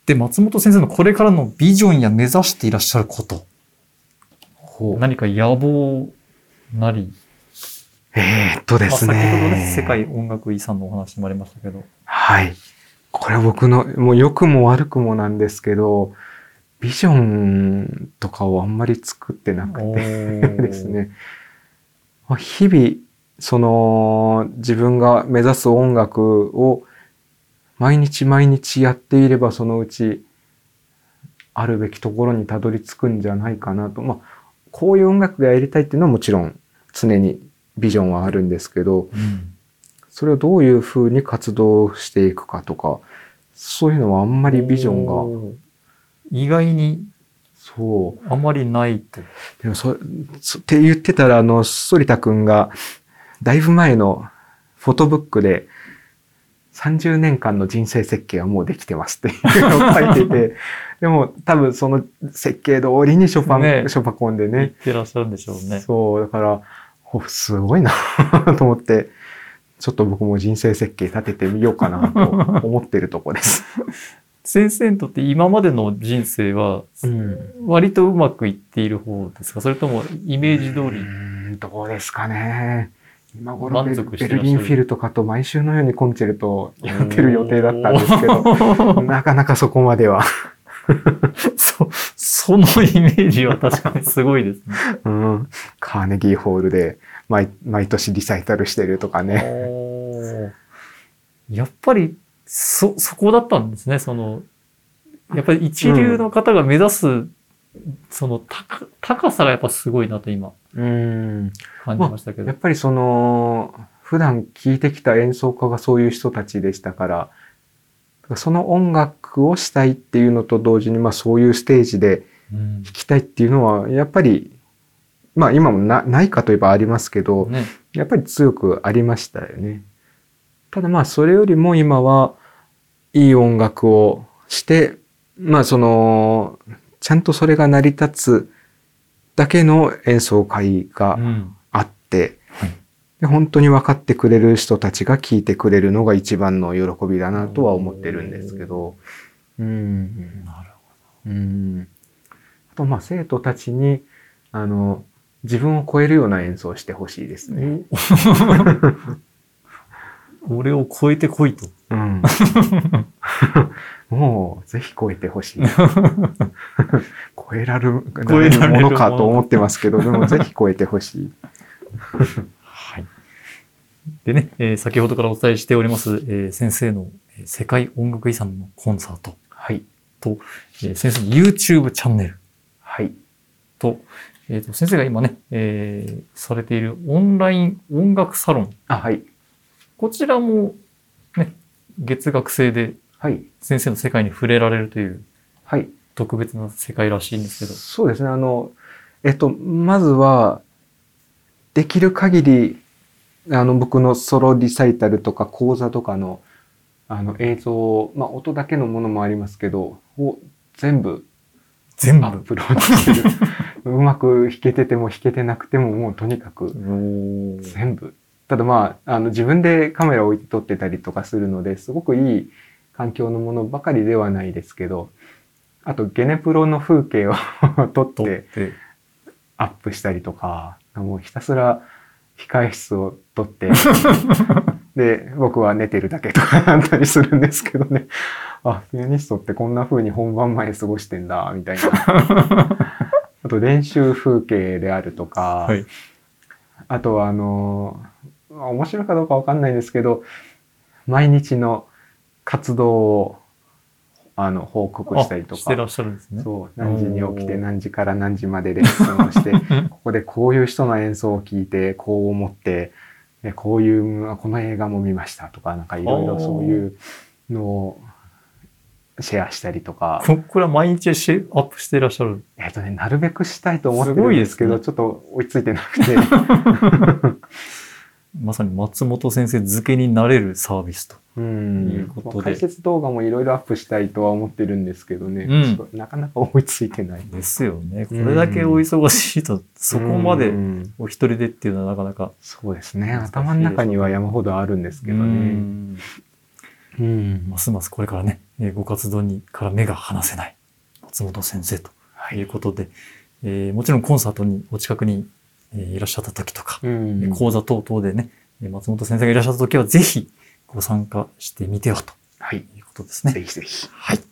で、松本先生のこれからのビジョンや目指していらっしゃること。何か野望なり。 ですね。 先ほどね、世界音楽遺産のお話もありましたけど。 はい。これは僕の、もう良くも悪くもなんですけど、ビジョンとかをあんまり作ってなくてですね。日々、自分が目指す音楽を毎日毎日やっていればそのうちあるべきところにたどり着くんじゃないかなと。こういう音楽がやりたいっていうのはもちろん常にビジョンはあるんですけど、それをどういうふうに活動していくかとか、そういうのはあんまりビジョンが意外にあんまりないと。 でもって言ってたら反田くんがだいぶ前のフォトブックで30年間の人生設計はもうできてますっていうのを書いてて、でも多分その設計通りにショパコンでね。 言ってらっしゃるんでしょうね。 そう、だから、すごいなと思って、ちょっと僕も人生設計立ててみようかなと思ってるとこです。 先生にとって今までの人生は、割とうまくいっている方ですか？それともイメージ通り？ どうですかね。今頃ベルギンフィルとかと毎週のようにコンチェルトやってる予定だったんですけど、なかなかそこまでは。 そのイメージは確かにすごいですね。 カーネギーホールで毎年リサイタルしてるとかね。 やっぱりそこだったんですね。やっぱり一流の方が目指す、高さがやっぱすごいなと今、感じましたけど。 やっぱり普段聴いてきた演奏家がそういう人たちでしたから、その音楽をしたいっていうのと同時に、そういうステージで弾きたいっていうのは、やっぱり、今もないかといえばありますけど、やっぱり強くありましたよね。ただそれよりも今はいい音楽をして、ちゃんとそれが成り立つだけの演奏会があって、で本当に分かってくれる人たちが聴いてくれるのが一番の喜びだなとは思ってるんですけど。なるほど。あと生徒たちに自分を超えるような演奏をしてほしいですね。 俺を超えてこいと。 もうぜひ超えてほしい。超えられるものかと思ってますけど、でもぜひ超えてほしい。 はい。でね、先ほどからお伝えしております、先生の世界音楽遺産のコンサート。と、先生の YouTube チャンネル。と、先生が今ね、されているオンライン音楽サロン。こちらもね、月額制で先生の世界に触れられるという特別な世界らしいんですけど。 そうですね。まずはできる限り僕のソロリサイタルとか講座とかの映像、音だけのものもありますけど、を全部アップロードしてる。うまく弾けてても弾けてなくてももうとにかく全部。ただ自分でカメラを置いて撮ってたりとかするので、すごくいい環境のものばかりではないですけど、あとゲネプロの風景を撮ってアップしたりとか、もうひたすら控室を撮って、で、僕は寝てるだけとかあったりするんですけどね。ピアニストってこんな風に本番前過ごしてんだ、みたいな。あと練習風景であるとか、あとは面白いかどうかわかんないんですけど、毎日の活動を報告したりとか。 してらっしゃるんですね。 そう、何時に起きて何時から何時までレッスンをして、ここでこういう人の演奏を聞いて、こう思って、この映画も見ましたとか、いろいろそういうのをシェアしたりとか。 これは毎日アップしていらっしゃる？ なるべくしたいと思ってるんですけど、ちょっと追いついてなくて。 まさに松本先生付けになれるサービスということで。 解説動画もいろいろアップしたいとは思ってるんですけどね。なかなか追いついてない。 ですよね。これだけお忙しいと、そこまでお一人でっていうのはなかなか。 そうですね。頭の中には山ほどあるんですけどね。 ますますこれからね、ご活動から目が離せない松本先生ということで、もちろんコンサートにお近くにいらっしゃった時とか、講座等々でね、松本先生がいらっしゃった時はぜひご参加してみてはということですね。 ぜひぜひ。 はい。